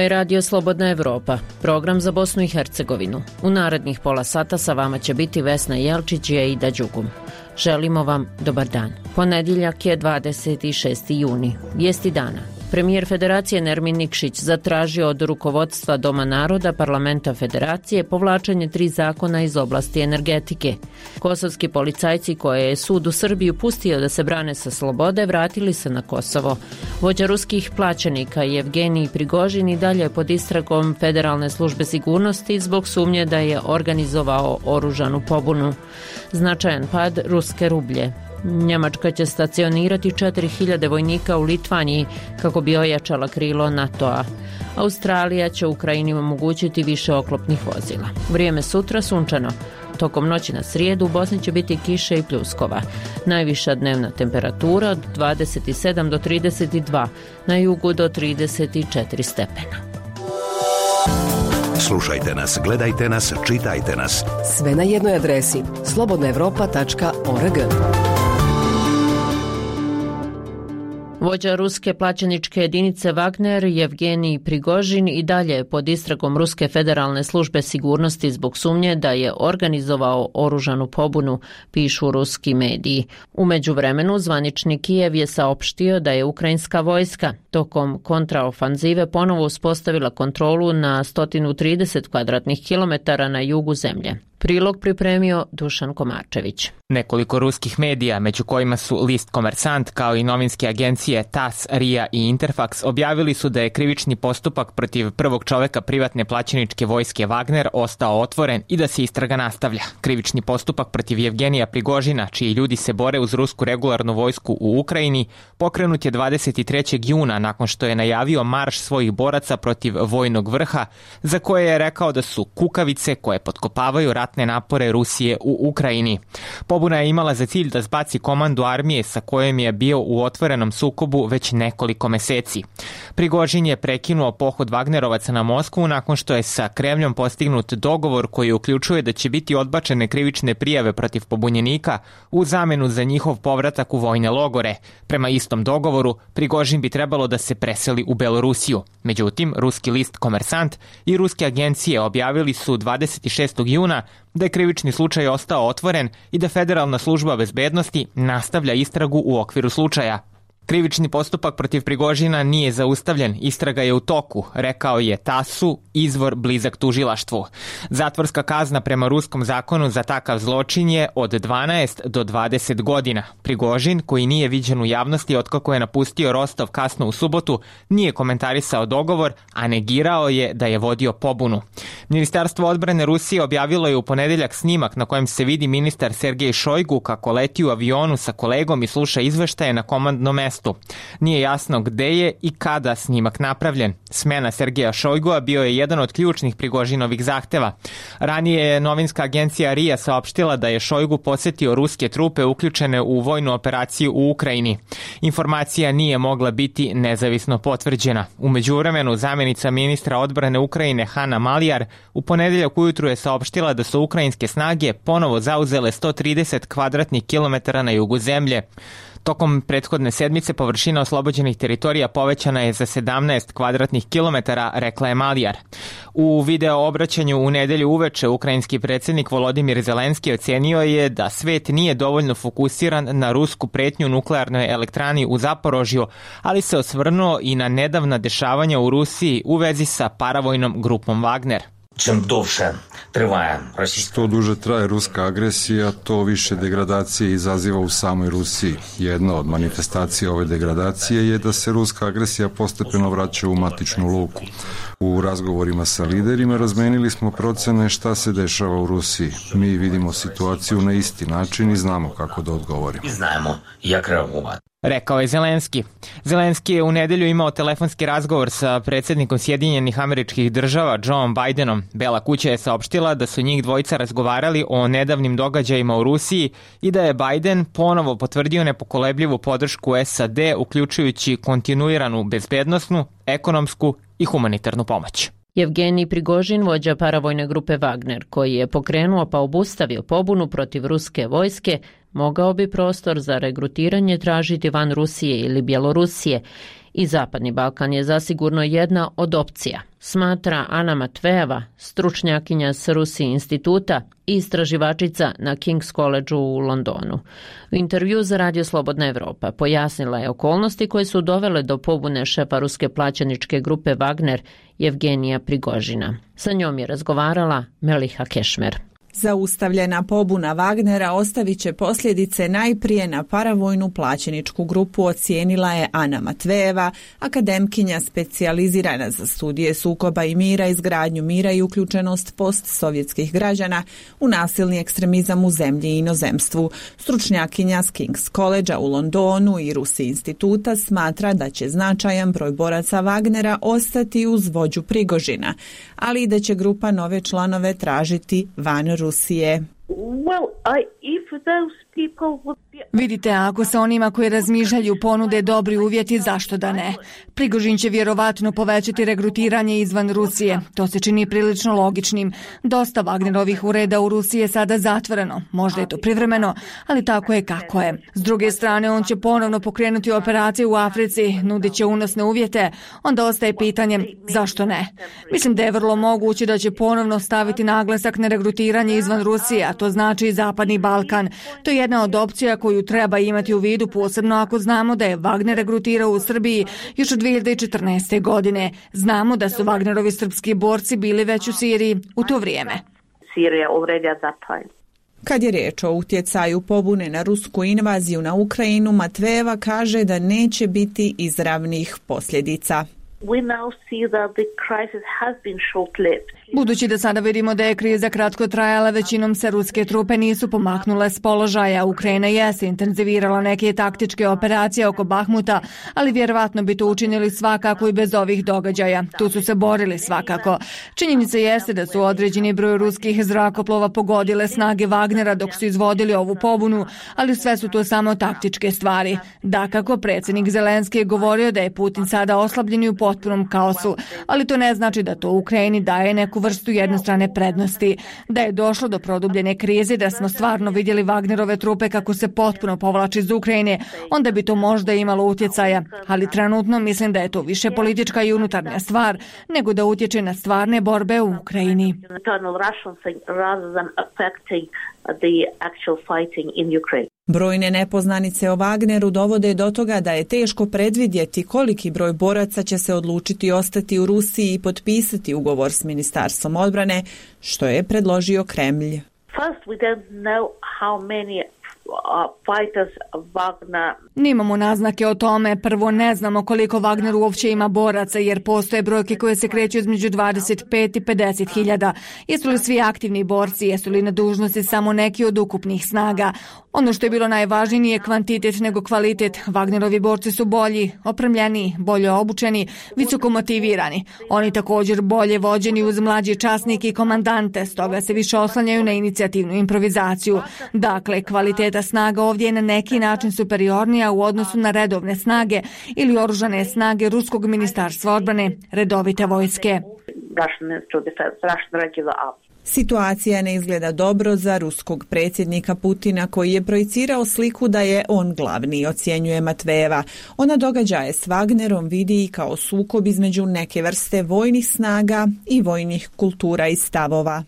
je Radio Slobodna Evropa, program za Bosnu i Hercegovinu. U narednih pola sata sa vama će biti Vesna Jelčić i Aida Đugum. Želimo vam dobar dan. Ponedjeljak je 26. juni. Vijesti dana. Premijer Federacije Nermin Nikšić zatražio od rukovodstva Doma naroda Parlamenta Federacije povlačenje 3 zakona iz oblasti energetike. Kosovski policajci koje je sud u Srbiju pustio da se brane sa slobode vratili se na Kosovo. Vođa ruskih plaćenika Jevgenij Prigožin i dalje je pod istragom Federalne službe sigurnosti zbog sumnje da je organizovao oružanu pobunu. Značajan pad ruske rublje. Njemačka će stacionirati 4000 vojnika u Litvaniji kako bi ojačala krilo NATO-a. Australija će Ukrajini omogućiti više oklopnih vozila. Vrijeme sutra sunčano. Tokom noći na srijedu u Bosni će biti kiše i pljuskova. Najviša dnevna temperatura od 27 do 32, na jugu do 34 stepena. Slušajte nas, gledajte nas, čitajte nas. Sve na jednoj adresi slobodnaevropa.org. Vođa ruske plaćeničke jedinice Wagner Jevgenij Prigožin i dalje je pod istragom Ruske federalne službe sigurnosti zbog sumnje da je organizovao oružanu pobunu, pišu ruski mediji. U međuvremenu zvanični Kijev je saopštio da je ukrajinska vojska tokom kontraofanzive ponovo uspostavila kontrolu na 130 kvadratnih kilometara na jugu zemlje. Prilog pripremio Dušan Komarčević. Nekoliko ruskih medija, među kojima su List Komersant kao i novinske agencije TASS, RIA i Interfax, objavili su da je krivični postupak protiv prvog čoveka privatne plaćeničke vojske Wagner ostao otvoren i da se istraga nastavlja. Krivični postupak protiv Jevgenija Prigožina, čiji ljudi se bore uz rusku regularnu vojsku u Ukrajini, pokrenut je 23. juna nakon što je najavio marš svojih boraca protiv vojnog vrha, za koje je rekao da su kukavice koje potkopavaju ratne napore Rusije u Ukrajini. Pobuna je imala za cilj da zbaci komandu armije sa kojom je bio u otvorenom sukobu već nekoliko meseci. Prigožin je prekinuo pohod Wagnerovaca na Moskvu nakon što je sa Kremljom postignut dogovor koji uključuje da će biti odbačene krivične prijave protiv pobunjenika u zamenu za njihov povratak u vojne logore. Prema istom dogovoru, Prigožin bi trebalo da se preseli u Belorusiju. Međutim, ruski list Komersant i ruske agencije objavili su 26. juna da je krivični slučaj ostao otvoren i da Federalna služba bezbednosti nastavlja istragu u okviru slučaja. Krivični postupak protiv Prigožina nije zaustavljen, istraga je u toku, rekao je TASS-u, izvor blizak tužilaštvu. Zatvorska kazna prema ruskom zakonu za takav zločin je od 12 do 20 godina. Prigožin, koji nije viđen u javnosti otkako je napustio Rostov kasno u subotu, nije komentarisao dogovor, a negirao je da je vodio pobunu. Ministarstvo odbrane Rusije objavilo je u ponedeljak snimak na kojem se vidi ministar Sergej Šojgu kako leti u avionu sa kolegom i sluša izveštaje na komandnom mestu. Nije jasno gde je i kada snimak napravljen. Smena Sergeja Šojgua bio je jedan od ključnih Prigožinovih zahteva. Ranije je novinska agencija RIA saopštila da je Šojgu posetio ruske trupe uključene u vojnu operaciju u Ukrajini. Informacija nije mogla biti nezavisno potvrđena. U međuvremenu, zamjenica ministra odbrane Ukrajine Hanna Maliar u ponedeljak ujutru je saopštila da su ukrajinske snage ponovo zauzele 130 kvadratnih kilometara na jugu zemlje. Tokom prethodne sedmice površina oslobođenih teritorija povećana je za 17 kvadratnih kilometara, rekla je Maliar. U video obraćanju u nedelju uveče ukrajinski predsjednik Volodimir Zelenski ocenio je da svet nije dovoljno fokusiran na rusku pretnju nuklearnoj elektrani u Zaporožju, ali se osvrnuo i na nedavna dešavanja u Rusiji u vezi sa paravojnom grupom Wagner. Što duže traje ruska agresija, to više degradacije izaziva u samoj Rusiji. Jedna od manifestacija ove degradacije je da se ruska agresija postepeno vraća u matičnu luku. U razgovorima sa liderima razmenili smo procene šta se dešava u Rusiji. Mi vidimo situaciju na isti način i znamo kako da odgovorimo. Rekao je Zelenski. Zelenski je u nedelju imao telefonski razgovor sa predsjednikom Sjedinjenih Američkih Država Joe Bidenom. Bela kuća je saopštila da su njih dvojica razgovarali o nedavnim događajima u Rusiji i da je Biden ponovo potvrdio nepokolebljivu podršku SAD, uključujući kontinuiranu bezbednosnu, ekonomsku i humanitarnu pomoć. Jevgenij Prigožin, vođa paravojne grupe Wagner, koji je pokrenuo pa obustavio pobunu protiv ruske vojske, mogao bi prostor za regrutiranje tražiti van Rusije ili Bjelorusije I Zapadni Balkan je zasigurno jedna od opcija, smatra Ana Matvejeva, stručnjakinja s Rusi instituta i istraživačica na King's Collegeu u Londonu. U intervju za Radio Slobodna Evropa pojasnila je okolnosti koje su dovele do pobune šefa ruske plaćeničke grupe Wagner Jevgenija Prigožina. Sa njom je razgovarala Meliha Kešmer. Zaustavljena pobuna Wagnera ostavit će posljedice najprije na paravojnu plaćeničku grupu, ocijenila je Ana Matvejeva, akademkinja specijalizirana za studije sukoba i mira, izgradnju mira i uključenost postsovjetskih građana u nasilni ekstremizam u zemlji i inozemstvu. Stručnjakinja s King's Collegea u Londonu i Rusi instituta smatra da će značajan broj boraca Wagnera ostati uz vođu Prigožina, ali i da će grupa nove članove tražiti van Rusije. Vidite, ako se onima koji razmišljaju ponude dobri uvjeti, zašto da ne? Prigožin će vjerovatno povećati regrutiranje izvan Rusije. To se čini prilično logičnim. Dosta Wagnerovih ureda u Rusiji je sada zatvoreno. Možda je to privremeno, ali tako je kako je. S druge strane, on će ponovno pokrenuti operacije u Africi, nudit će unosne uvjete. Onda ostaje pitanje, zašto ne? Mislim da je vrlo moguće da će ponovno staviti naglasak na regrutiranje izvan Rusije, a to znači i Zapadni Balkan. To je jedna od opcija koju treba imati u vidu, posebno ako znamo da je Wagner regrutirao u Srbiji još od 2014. godine. Znamo da su Wagnerovi srpski borci bili već u Siriji u to vrijeme. Kad je riječ o utjecaju pobune na rusku invaziju na Ukrajinu, Matvejeva kaže da neće biti izravnih posljedica. Budući da sada vidimo da je kriza kratko trajala, većinom se ruske trupe nisu pomaknule s položaja. Ukrajina jeste intenzivirala neke taktičke operacije oko Bahmuta, ali vjerovatno bi to učinili svakako i bez ovih događaja. Tu su se borili svakako. Činjenica jeste da su određeni broj ruskih zrakoplova pogodile snage Wagnera dok su izvodili ovu pobunu, ali sve su to samo taktičke stvari. Dakako, predsjednik Zelenski je govorio da je Putin sada oslabljen i u potpunom kaosu, ali to ne znači da to Ukrajini daje neku vrstu jednostrane prednosti. Da je došlo do produbljene krize, da smo stvarno vidjeli Wagnerove trupe kako se potpuno povlači iz Ukrajine, onda bi to možda imalo utjecaja, ali trenutno mislim da je to više politička i unutarnja stvar, nego da utječe na stvarne borbe u Ukrajini. Brojne nepoznanice o Wagneru dovode do toga da je teško predvidjeti koliki broj boraca će se odlučiti ostati u Rusiji i potpisati ugovor s Ministarstvom odbrane, što je predložio Kremlj. Nimamo naznake o tome. Prvo, ne znamo koliko Wagner uopće ima boraca, jer postoje brojke koje se kreću između 25 i 50 hiljada. Jesu li svi aktivni borci, jesu li na dužnosti samo neki od ukupnih snaga? Ono što je bilo najvažnije nije kvantitet nego kvalitet. Wagnerovi borci su bolji, opremljeni, bolje obučeni, visoko motivirani. Oni također bolje vođeni uz mlađe časnike i komandante, stoga se više oslanjaju na inicijativnu improvizaciju. Dakle, kvaliteta snaga ovdje je na neki način superiornija u odnosu na redovne snage ili oružane snage Ruskog ministarstva odbrane, redovite vojske. Situacija ne izgleda dobro za ruskog predsjednika Putina, koji je projicirao sliku da je on glavni, ocjenjuje Matvejeva. Ona događaje s Wagnerom vidi i kao sukob između neke vrste vojnih snaga i vojnih kultura i stavova.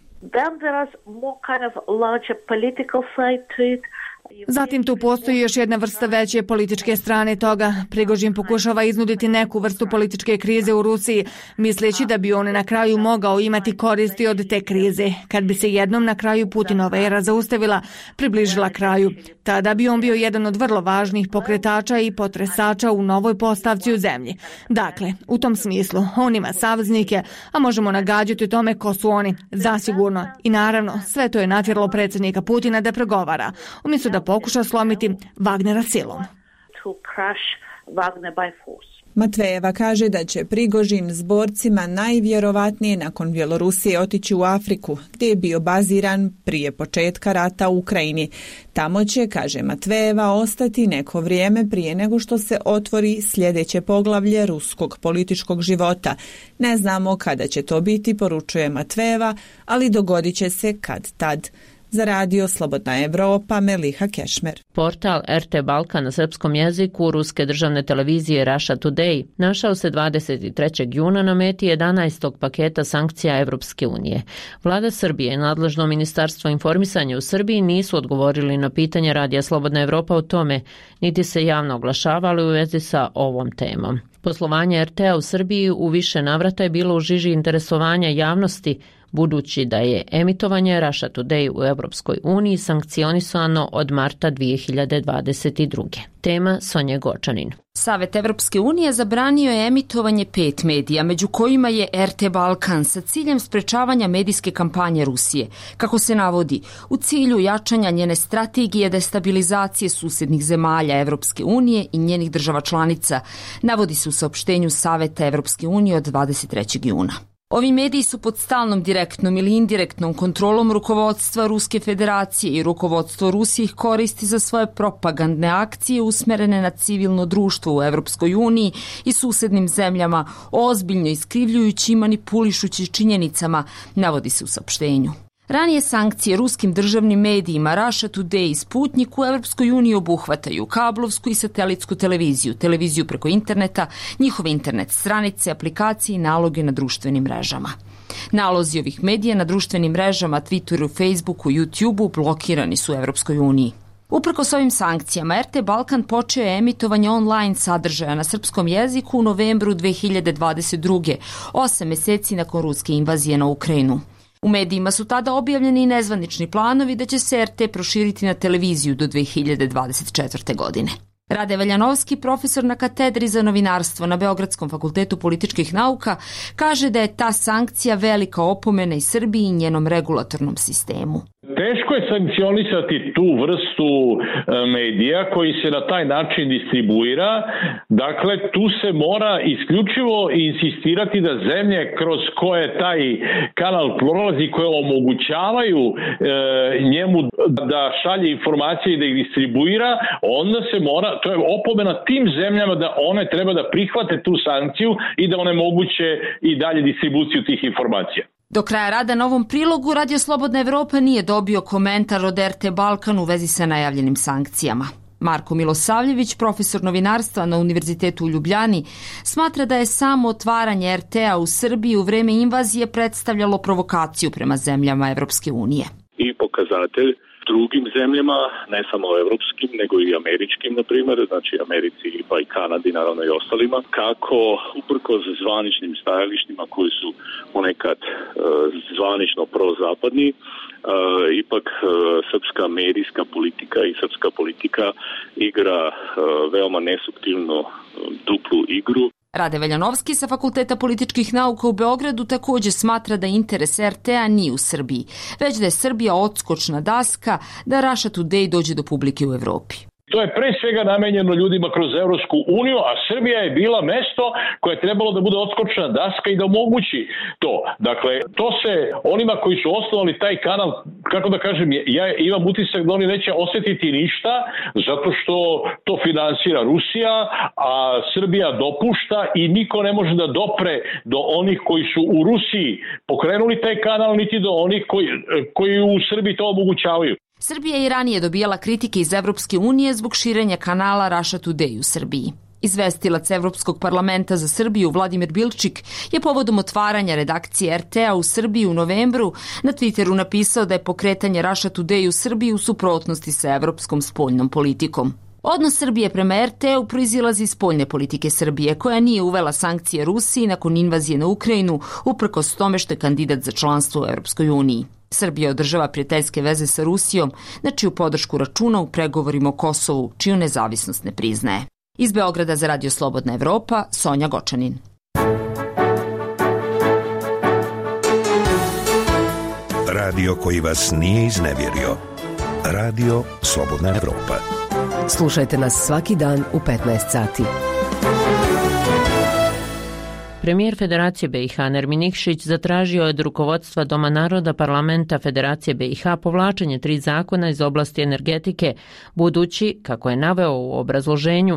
Zatim tu postoji još jedna vrsta veće političke strane toga. Prigožin pokušava iznuditi neku vrstu političke krize u Rusiji, misleći da bi on na kraju mogao imati koristi od te krize. Kad bi se jednom na kraju Putinova era zaustavila, približila kraju, tada bi on bio jedan od vrlo važnih pokretača i potresača u novoj postavci u zemlji. Dakle, u tom smislu, on ima saveznike, a možemo nagađati o tome ko su oni, zasigurno. I naravno, sve to je natjeralo predsjednika Putina da pregovara, umjesto da pokuša slomiti Wagnera silom. Matvejeva kaže da će Prigožin s borcima najvjerovatnije nakon Bjelorusije otići u Afriku, gdje je bio baziran prije početka rata u Ukrajini. Tamo će, kaže Matvejeva, ostati neko vrijeme prije nego što se otvori sljedeće poglavlje ruskog političkog života. Ne znamo kada će to biti, poručuje Matvejeva, ali dogodit će se kad tad. Za radio Slobodna Evropa, Meliha Kešmer. Portal RT Balkan na srpskom jeziku ruske državne televizije Russia Today našao se 23. juna na meti 11. paketa sankcija Evropske unije. Vlada Srbije i nadležno ministarstvo informisanja u Srbiji nisu odgovorili na pitanje radija Slobodna Evropa o tome, niti se javno oglašavali u vezi sa ovom temom. Poslovanje RT-a u Srbiji u više navrata je bilo u žiži interesovanja javnosti, budući da je emitovanje Russia Today u Evropskoj uniji sankcionisano od marta 2022. Tema Sonje Gočanin. Savet Evropske unije zabranio je emitovanje 5 medija, među kojima je RT Balkan, sa ciljem sprečavanja medijske kampanje Rusije. Kako se navodi, u cilju jačanja njene strategije destabilizacije susednih zemalja Evropske unije i njenih država članica, navodi se u saopštenju Saveta Evropske unije od 23. juna. Ovi mediji su pod stalnom direktnom ili indirektnom kontrolom rukovodstva Ruske federacije i rukovodstvo Rusije ih koristi za svoje propagandne akcije usmerene na civilno društvo u Evropskoj uniji i susednim zemljama, ozbiljno iskrivljujući i manipulišući činjenicama, navodi se u saopštenju. Ranije sankcije ruskim državnim medijima Russia Today i Sputnik u Evropskoj uniji obuhvataju kablovsku i satelitsku televiziju, televiziju preko interneta, njihove internet stranice, aplikacije i naloge na društvenim mrežama. Nalozi ovih medija na društvenim mrežama, Twitteru, Facebooku, YouTubeu blokirani su u Evropskoj uniji. Uprkos ovim sankcijama, RT Balkan počeo je emitovanje online sadržaja na srpskom jeziku u novembru 2022. 8 meseci nakon ruske invazije na Ukrajinu. U medijima su tada objavljeni i nezvanični planovi da će se RT proširiti na televiziju do 2024. godine. Rade Veljanovski, profesor na katedri za novinarstvo na Beogradskom fakultetu političkih nauka, kaže da je ta sankcija velika opomena i Srbiji i njenom regulatornom sistemu. Teško je sankcionisati tu vrstu medija koji se na taj način distribuira. Dakle, tu se mora isključivo insistirati da zemlje kroz koje taj kanal prolazi, koje omogućavaju njemu da šalje informacije i da ih distribuira, onda se mora, to je opomena tim zemljama da one treba da prihvate tu sankciju i da onemoguće i dalje distribuciju tih informacija. Do kraja rada na ovom prilogu Radio Slobodna Evropa nije dobio komentar od RT Balkan u vezi sa najavljenim sankcijama. Marko Milosavljević, profesor novinarstva na Univerzitetu u Ljubljani, smatra da je samo otvaranje RT-a u Srbiji u vreme invazije predstavljalo provokaciju prema zemljama Evropske unije. I pokazatelj drugim zemljama, ne samo evropskim, nego i američkim, na primjer, znači Americi pa i Kanadi, naravno i ostalima, kako uprkos zvaničnim stajalištima koji su ponekad zvanično prozapadni, ipak srpska medijska politika i srpska politika igra veoma nesuptilno duplu igru. Rade Veljanovski sa Fakulteta političkih nauka u Beogradu također smatra da interes RT-a nije u Srbiji, već da je Srbija odskočna daska da Russia Today dođe do publike u Evropi. To je pre svega namenjeno ljudima kroz Evropsku uniju, a Srbija je bila mesto koje je trebalo da bude odskočna daska i da omogući to. Dakle, to se onima koji su osnovali taj kanal, kako da kažem, ja imam utisak da oni neće osetiti ništa, zato što to finansira Rusija, a Srbija dopušta i niko ne može da dopre do onih koji su u Rusiji pokrenuli taj kanal, niti do onih koji u Srbiji to omogućavaju. Srbija je i ranije dobijala kritike iz Evropske unije zbog širenja kanala Russia Today u Srbiji. Izvestilac Evropskog parlamenta za Srbiju Vladimir Bilčik je povodom otvaranja redakcije RT-a u Srbiji u novembru na Twitteru napisao da je pokretanje Russia Today u Srbiji u suprotnosti sa evropskom spoljnom politikom. Odnos Srbije prema RT-u proizilazi iz spoljne politike Srbije, koja nije uvela sankcije Rusiji nakon invazije na Ukrajinu, uprkos tome što je kandidat za članstvo u Evropskoj uniji. Srbija održava prijateljske veze sa Rusijom, na čiju podršku računa u pregovorima o Kosovu, čiju nezavisnost ne priznaje. Iz Beograda za Radio Slobodna Evropa, Sonja Gočanin. Radio koji vas nije iznevjerio. Radio Slobodna Evropa. Slušajte nas svaki dan u 15 sati. Premijer Federacije BiH Nermin Nikšić zatražio je od rukovodstva Doma naroda Parlamenta Federacije BiH povlačenje 3 zakona iz oblasti energetike, budući, kako je naveo u obrazloženju,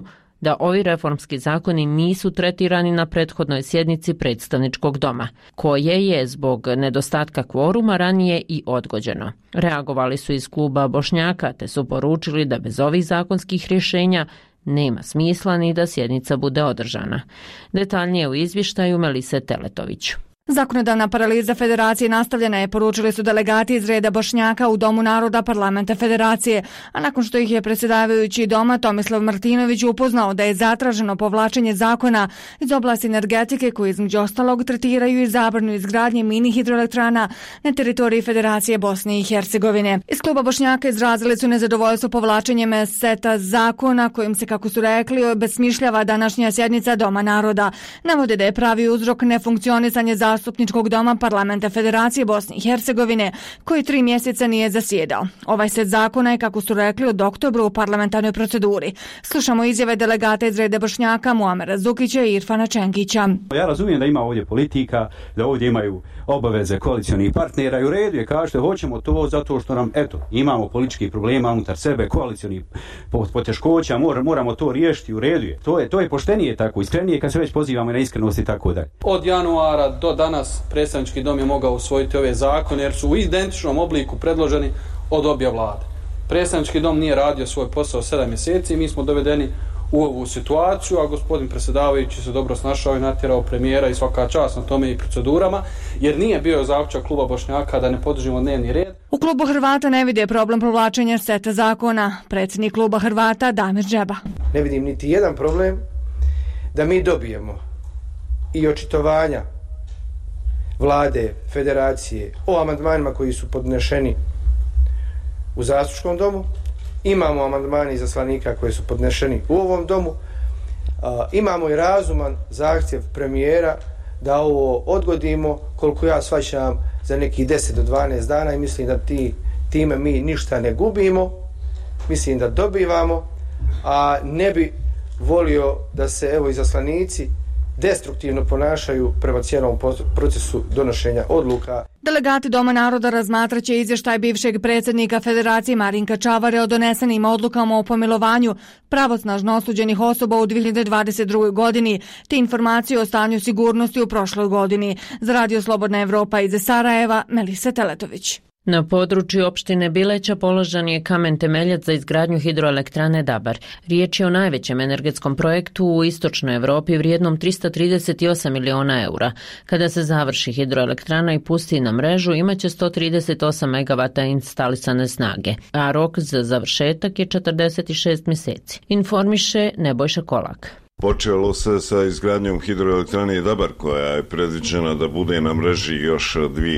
da ovi reformski zakoni nisu tretirani na prethodnoj sjednici predstavničkog doma, koje je zbog nedostatka kvoruma ranije i odgođeno. Reagovali su iz kluba Bošnjaka te su poručili da bez ovih zakonskih rješenja nema smisla ni da sjednica bude održana. Detaljnije u izvještaju Melise Teletović. Zakonodavna paraliza Federacije nastavljena je, poručili su delegati iz reda Bošnjaka u Domu naroda parlamenta Federacije, a nakon što ih je predsjedavajući doma Tomislav Martinović upoznao da je zatraženo povlačenje zakona iz oblasti energetike koji između ostalog tretiraju i zabranu izgradnje mini hidroelektrana na teritoriji Federacije Bosne i Hercegovine. Iz kluba Bošnjaka izrazili su nezadovoljstvo povlačenjem seta zakona kojim se, kako su rekli, obesmišljava današnja sjednica Doma naroda. Navode da je pravi uzrok nefunkcionisanje Zastupničkog doma parlamenta Federacije Bosne i Hercegovine, koji 3 mjeseca nije zasjedao. Ovaj set zakona je, kako su rekli, od oktobra u parlamentarnoj proceduri. Slušamo izjave delegata iz reda Bošnjaka Muamera Zukića i Irfana Čengića. Ja razumijem da ima ovdje politika, da ovdje imaju obaveze koalicionih partnera i u redu je, kažete, hoćemo to zato što nam, imamo političkih problema unutar sebe, koalicionih poteškoća, moramo to riješiti, u redu je. To je poštenije tako, iskrenije kad se već pozivamo na iskrenost i tako dalje. Od januara do danas predstavnički dom je mogao usvojiti ove zakone jer su u identičnom obliku predloženi od obje vlade. Predstavnički dom nije radio svoj posao 7 mjeseci i mi smo dovedeni u ovu situaciju, a gospodin predsjedavajući se dobro snašao i natjerao premijera i svaka čast na tome i procedurama, jer nije bio zaključak kluba Bošnjaka da ne podržimo dnevni red. U klubu Hrvata ne vide problem povlačenja seta zakona. Predsjednik kluba Hrvata Damir Džeba. Ne vidim niti jedan problem da mi dobijemo i očitovanja vlade, federacije o amandmanima koji su podnešeni u Zastupničkom domu. Imamo amandmani izaslanika koji su podnešeni u ovom domu. Imamo i razuman zahtjev premijera da ovo odgodimo, koliko ja shvaćam, za nekih 10 do 12 dana i mislim da time mi ništa ne gubimo, mislim da dobivamo, a ne bi volio da se izaslanici destruktivno ponašaju prema cijelom procesu donošenja odluka. Delegati Doma naroda razmatraće izvještaj bivšeg predsjednika Federacije Marinka Čavare o donesenim odlukama o pomilovanju pravosnažno osuđenih osoba u 2022. godini, te informacije o stanju sigurnosti u prošloj godini. Za Radio Slobodna Evropa iz Sarajeva, Melisa Teletović. Na području opštine Bileća položen je kamen temeljac za izgradnju hidroelektrane Dabar. Riječ je o najvećem energetskom projektu u istočnoj Evropi vrijednom 338 miliona eura. Kada se završi hidroelektrana i pusti na mrežu, imaće 138 megavata instalisane snage, a rok za završetak je 46 mjeseci. Informiše Nebojša Kolak. Počelo se sa izgradnjom hidroelektrane Dabar koja je predviđena da bude na mreži još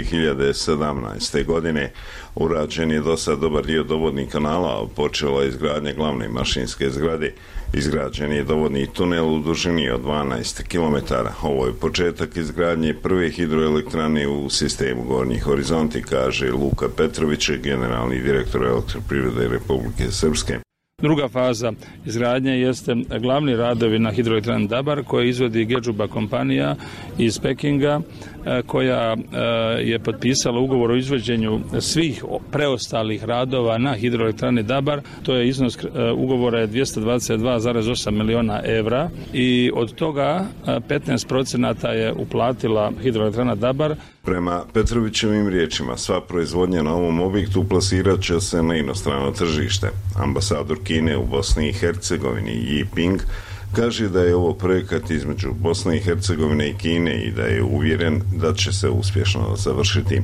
2017. godine. Urađen je do sad dobar dio dovodnih kanala, počela je izgradnja glavne mašinske zgrade. Izgrađen je dovodni tunel u dužini od 12 km. Ovo je početak izgradnje prve hidroelektrane u sistemu Gornji horizonti, kaže Luka Petrović, generalni direktor Elektroprivrede Republike Srpske. Druga faza izgradnje jeste glavni radovi na hidroelektrani Dabar koje izvodi Gedžuba kompanija iz Pekinga koja je potpisala ugovor o izvođenju svih preostalih radova na hidroelektrani Dabar. To je iznos ugovora je 222,8 miliona evra i od toga 15% je uplatila hidroelektrana Dabar. Prema Petrovićevim riječima, sva proizvodnja na ovom objektu plasirat će se na inostrano tržište. Ambasador Kine u Bosni i Hercegovini Yi Ping kaže da je ovo projekat između Bosne i Hercegovine i Kine i da je uvjeren da će se uspješno završiti.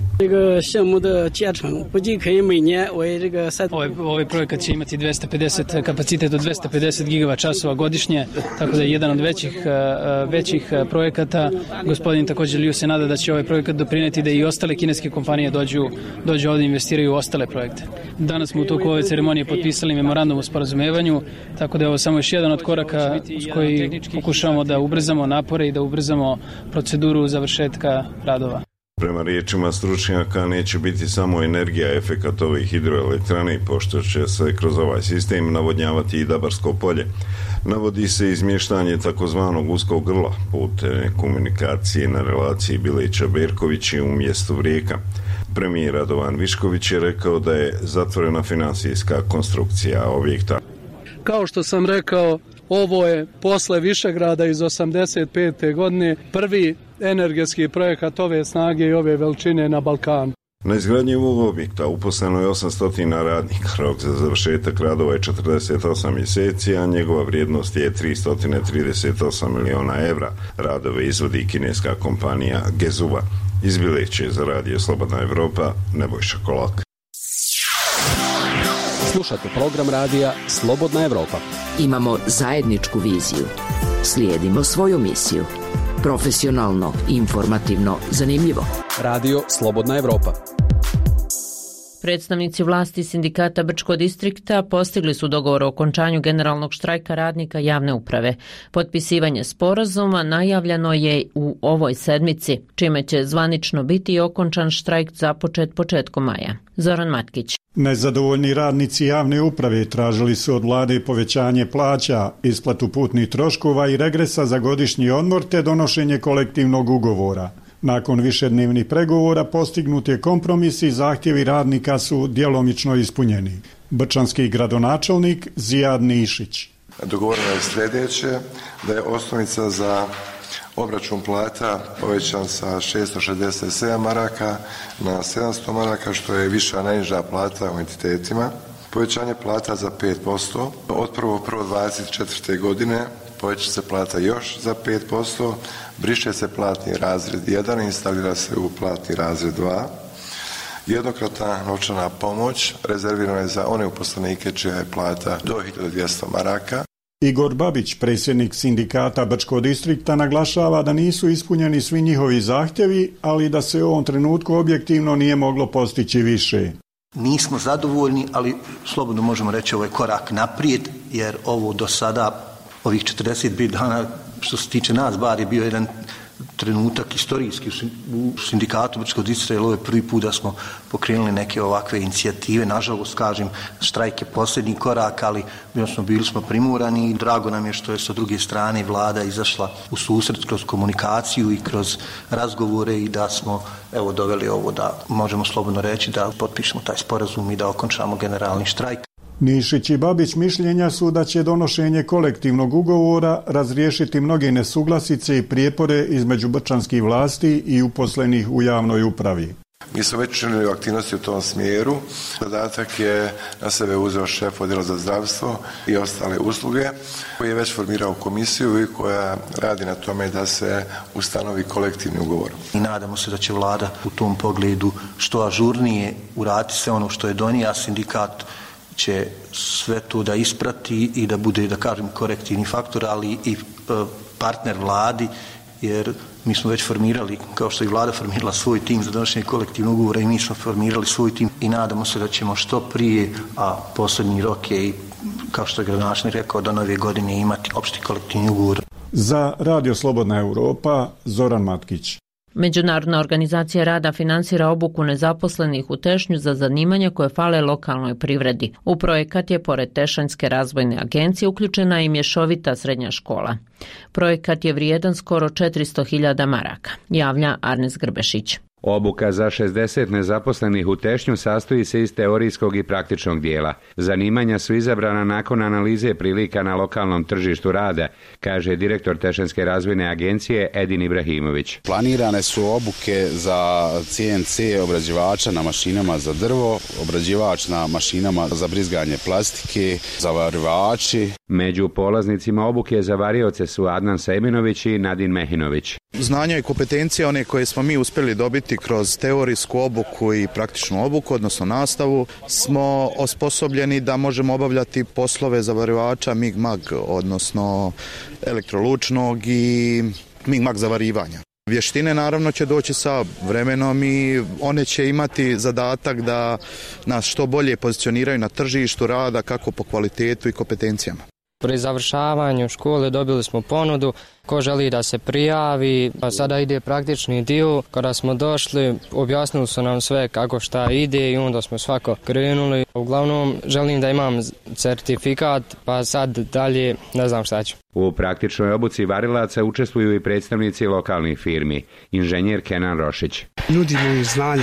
Ovaj projekat će imati 250 kapacitet od 250 gigawatt-časova godišnje, tako da je jedan od većih projekata. Gospodin također Liu se nada da će ovaj projekat doprinijeti da i ostale kineske kompanije dođu ovdje i investiraju u ostale projekte. Danas smo u toku ove ceremonije potpisali memorandum o sporazumevanju, tako da je ovo samo još jedan od koraka s koji pokušavamo da ubrzamo napore i da ubrzamo proceduru završetka radova. Prema riječima stručnjaka neće biti samo energija efekat ove hidroelektrane, pošto će se kroz ovaj sistem navodnjavati i Dabarsko polje. Navodi se izmještanje takozvanog uskog grla putem komunikacije na relaciji Bileća-Berkovići u mjestu Rijeka. Premijer Radovan Višković je rekao da je zatvorena financijska konstrukcija objekta. Kao što sam rekao, Ovo je posle Višegrada iz 85. godine prvi energetski projekat ove snage i ove veličine na Balkanu. Na izgradnji ovog objekta uposleno je 800 radnika, rok za završetak radova je 48 mjeseci, a njegova vrijednost je 338 miliona evra. Radove izvodi kineska kompanija Gezuba. Iz Bileće za Radio Slobodna Evropa, Nebojša Kolak. Slušate program radija Slobodna Evropa. Imamo zajedničku viziju. Slijedimo svoju misiju. Profesionalno, informativno, zanimljivo. Radio Slobodna Evropa. Predstavnici vlasti sindikata Brčkog distrikta postigli su dogovor o okončanju generalnog štrajka radnika javne uprave. Potpisivanje sporazuma najavljeno je u ovoj sedmici, čime će zvanično biti okončan štrajk započet početkom maja. Zoran Matkić. Nezadovoljni radnici javne uprave tražili su od vlade povećanje plaća, isplatu putnih troškova i regresa za godišnji odmor te donošenje kolektivnog ugovora. Nakon višednevnih pregovora postignut je kompromis i zahtjevi radnika su djelomično ispunjeni. Brčanski gradonačelnik Zijad Nišić. Dogovoreno je sljedeće, da je osnovica za obračun plata povećan sa 667 maraka na 700 maraka, što je viša najniža plata u entitetima. Povećanje plata za 5%. Od 1.1.24. godine poveća se plata još za 5%, briše se platni razred 1 i instalira se u platni razred 2. Jednokratna novčana pomoć rezervirana je za one uposlenike čija je plata do 1200 maraka. Igor Babić, predsjednik sindikata Brčkog distrikta, naglašava da nisu ispunjeni svi njihovi zahtjevi, ali da se u ovom trenutku objektivno nije moglo postići više. Nismo zadovoljni, ali slobodno možemo reći ovo je korak naprijed, jer ovo do sada, ovih 45 dana, što se tiče nas, bar je bio jedan trenutak istorijski u sindikatu Brčkog distrikta, jer ovo je prvi put da smo pokrenuli neke ovakve inicijative. Nažalost, kažem, štrajk je posljednji korak, ali bili smo primorani i drago nam je što je sa druge strane vlada izašla u susret kroz komunikaciju i kroz razgovore i da smo doveli ovo da možemo slobodno reći da potpišemo taj sporazum i da okončamo generalni štrajk. Nišić i Babić mišljenja su da će donošenje kolektivnog ugovora razriješiti mnoge nesuglasice i prijepore između brčanskih vlasti i uposlenih u javnoj upravi. Mi smo već učinili aktivnosti u tom smjeru. Zadatak je na sebe uzeo šef odjela za zdravstvo i ostale usluge, koji je već formirao komisiju i koja radi na tome da se ustanovi kolektivni ugovor. I nadamo se da će vlada u tom pogledu što ažurnije uraditi sve ono što je donio, a sindikat će sve to da isprati i da bude, da kažem, korektivni faktor, ali i partner vladi, jer mi smo već formirali, kao što i vlada formirala svoj tim za donošenje kolektivnog ugovora, i mi smo formirali svoj tim i nadamo se da ćemo što prije, a posljednji rok je, kao što je gradonačelnik rekao, do nove godine imati opšti kolektivni ugovor. Za Radio Slobodna Evropa, Zoran Matkić. Međunarodna organizacija rada finansira obuku nezaposlenih u Tešnju za zanimanja koje fale lokalnoj privredi. U projekat je, pored Tešanjske razvojne agencije, uključena i mješovita srednja škola. Projekat je vrijedan skoro 400.000 maraka, javlja Arnes Grbešić. Obuka za 60 nezaposlenih u Tešnju sastoji se iz teorijskog i praktičnog dijela. Zanimanja su izabrana nakon analize prilika na lokalnom tržištu rada, kaže direktor Tešanjske razvojne agencije Edin Ibrahimović. Planirane su obuke za CNC obrađivača na mašinama za drvo, obrađivač na mašinama za brizganje plastike, zavarivači. Među polaznicima obuke za varioce su Adnan Sejminović i Nadin Mehinović. Znanja i kompetencije, one koje smo mi uspjeli dobiti kroz teorijsku obuku i praktičnu obuku, odnosno nastavu, smo osposobljeni da možemo obavljati poslove zavarivača MIG-MAG, odnosno elektrolučnog i MIG-MAG zavarivanja. Vještine naravno će doći sa vremenom i one će imati zadatak da nas što bolje pozicioniraju na tržištu rada, kako po kvalitetu i kompetencijama. Pri završavanju škole dobili smo ponudu ko želi da se prijavi, a sada ide praktični dio. Kada smo došli, objasnili su nam sve kako šta ide i onda smo svako krenuli. Uglavnom želim da imam certifikat, pa sad dalje ne znam šta ću. U praktičnoj obuci varilaca učestvuju i predstavnici lokalnih firmi, inženjer Kenan Rošić. Nudimo im znanje,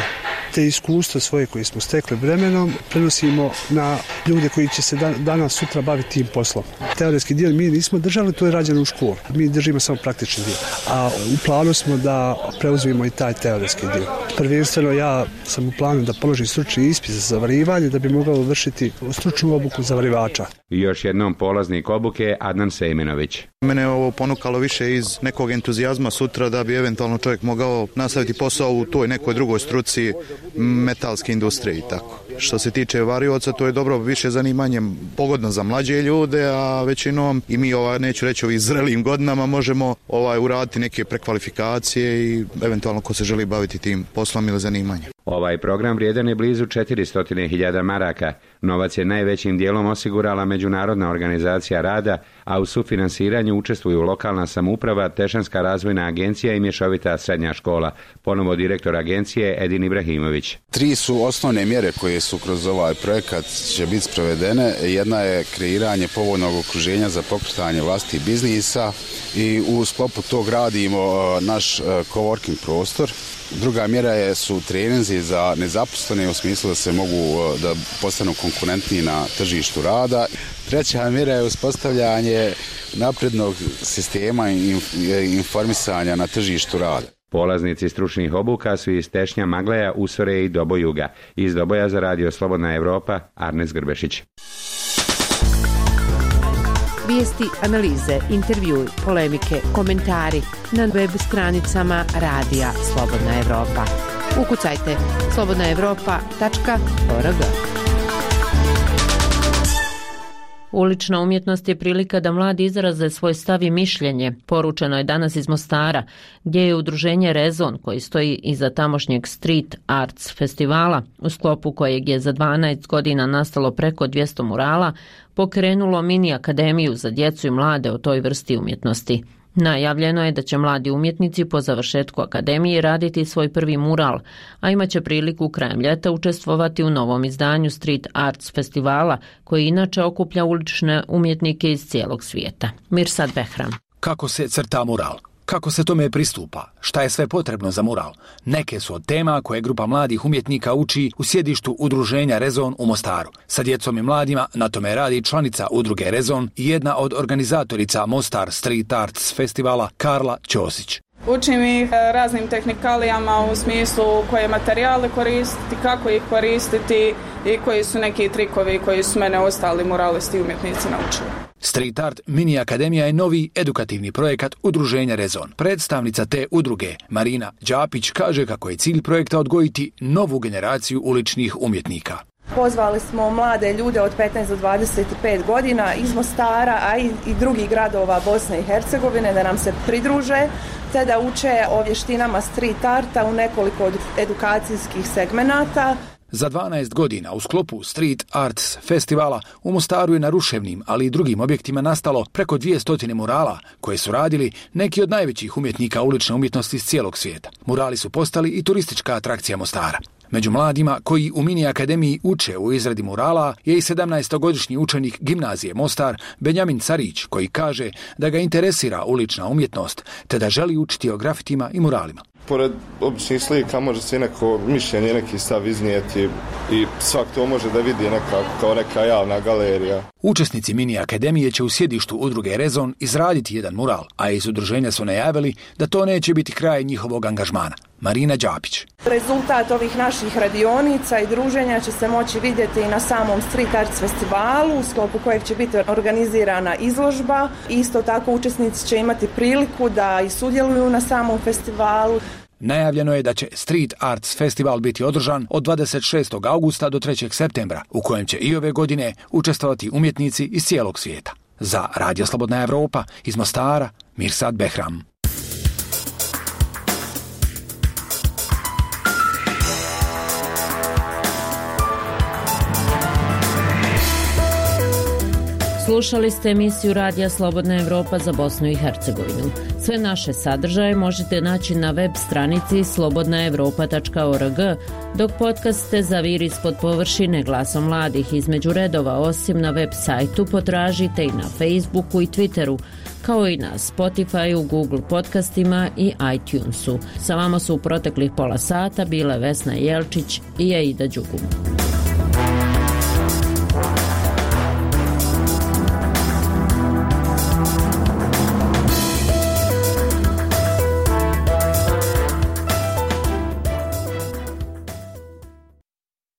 te iskustva svoje koje smo stekli vremenom prenosimo na ljude koji će se danas sutra baviti tim poslom. Teoretski dio mi nismo držali, to je rađeno u školu. Mi držimo samo praktični dio. A u planu smo da preuzmemo i taj teoretski dio. Prvenstveno ja sam u planu da položim stručni ispit za zavarivanje da bi mogao vršiti stručnu obuku zavarivača. Još jednom polaznik obuke Adnan Sejmenović. Mene je ovo ponukalo više iz nekog entuzijazma sutra da bi eventualno čovjek mogao nastaviti posao u toj nekoj drugoj struci metalske industrije i tako. Što se tiče varioca, to je dobro više zanimanje pogodno za mlađe ljude, a većinom i mi, neću reći ovih zrelim godinama, možemo uraditi neke prekvalifikacije i eventualno ko se želi baviti tim poslom ili zanimanjem. Ovaj program vrijedan je blizu 400.000 maraka. Novac je najvećim dijelom osigurala Međunarodna organizacija rada, a u sufinansiranju učestvuju lokalna samouprava, Tešanska razvojna agencija i mješovita srednja škola. Ponovo direktor agencije Edin Ibrahimović. 3 su osnovne mjere koje su kroz ovaj projekat će biti sprovedene. Jedna je kreiranje povoljnog okruženja za pokretanje vlastitih biznisa i u sklopu tog radimo naš coworking prostor. Druga mjera su treninzi za nezaposlene u smislu da se mogu da postanu konkurentniji na tržištu rada. Treća mjera je uspostavljanje naprednog sistema informisanja na tržištu rada. Polaznici stručnih obuka su iz Tešnja, Magleja, Usore i Dobojuga. Iz Doboja za Radio Slobodna Evropa, Arnes Grbešić. Vijesti, analize, intervjui, polemike, komentari na web stranicama Radija Slobodna Evropa. Ukucajte slobodnaevropa.org. Ulična umjetnost je prilika da mladi izraze svoj stav i mišljenje. Poručeno je danas iz Mostara, gdje je udruženje Rezon, koji stoji iza tamošnjeg Street Arts festivala, u sklopu kojeg je za 12 godina nastalo preko 200 murala, pokrenulo mini akademiju za djecu i mlade o toj vrsti umjetnosti. Najavljeno je da će mladi umjetnici po završetku akademije raditi svoj prvi mural, a imaće priliku krajem ljeta učestvovati u novom izdanju Street Arts festivala, koji inače okuplja ulične umjetnike iz cijelog svijeta. Mirsad Behram. Kako se crta mural? Kako se tome pristupa? Šta je sve potrebno za mural? Neke su od tema koje grupa mladih umjetnika uči u sjedištu udruženja Rezon u Mostaru. Sa djecom i mladima na tome radi članica udruge Rezon i jedna od organizatorica Mostar Street Arts festivala Karla Ćosić. Učim ih raznim tehnikalijama u smislu koje materijale koristiti, kako ih koristiti i koji su neki trikovi koji su mene ostali muralisti i umjetnici naučili. Street Art Mini Akademija je novi edukativni projekat udruženja Rezon. Predstavnica te udruge, Marina Đapić, kaže kako je cilj projekta odgojiti novu generaciju uličnih umjetnika. Pozvali smo mlade ljude od 15 do 25 godina iz Mostara, a i drugih gradova Bosne i Hercegovine da nam se pridruže, te da uče o vještinama street arta u nekoliko od edukacijskih segmenata. Za 12 godina u sklopu Street Arts festivala u Mostaru je na ruševnim, ali i drugim objektima nastalo preko 200 murala koje su radili neki od najvećih umjetnika ulične umjetnosti iz cijelog svijeta. Murali su postali i turistička atrakcija Mostara. Među mladima koji u mini akademiji uče u izradi murala je i 17-godišnji učenik gimnazije Mostar Benjamin Carić, koji kaže da ga interesira ulična umjetnost te da želi učiti o grafitima i muralima. Pored običnih slika može se neko mišljenje, neki stav iznijeti i svak to može da vidi kao neka javna galerija. Učesnici mini akademije će u sjedištu udruge Rezon izraditi jedan mural, a iz udruženja su najavili da to neće biti kraj njihovog angažmana. Marina Đapić. Rezultat ovih naših radionica i druženja će se moći vidjeti i na samom Street Arts festivalu, u sklopu kojeg će biti organizirana izložba. Isto tako učesnici će imati priliku da i sudjeluju na samom festivalu. Najavljeno je da će Street Arts festival biti održan od 26. augusta do 3. septembra, u kojem će i ove godine učestvovati umjetnici iz cijelog svijeta. Za Radio Slobodna Evropa iz Mostara, Mirsad Behram. Slušali ste emisiju Radija Slobodna Evropa za Bosnu i Hercegovinu. Sve naše sadržaje možete naći na web stranici slobodnaevropa.org, dok podcaste Zavir ispod površine glasom mladih između redova, osim na web sajtu, potražite i na Facebooku i Twitteru, kao i na Spotifyu, Google podcastima i iTunesu. Sa vama su u proteklih pola sata bile Vesna Jelčić i Aida Đugum.